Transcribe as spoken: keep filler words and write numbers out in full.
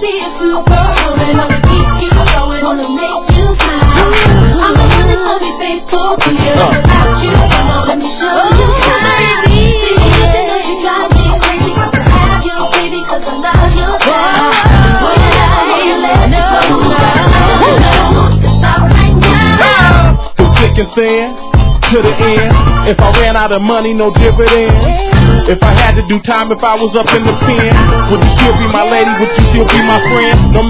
be a superwoman. I'ma keep you going, wanna make you smile. I'm the one that's gonna be faithful to you. Without you, come on, let me show you how. Baby, you know you drive me crazy. Got to have you, baby, 'cause I love your style. When you let you let it go, you can stop right now. From thick and thin to the end. If I ran out of money, no dividends. If I had to do time, if I was up in the pen, would you still be my lady? Would you still be my friend? No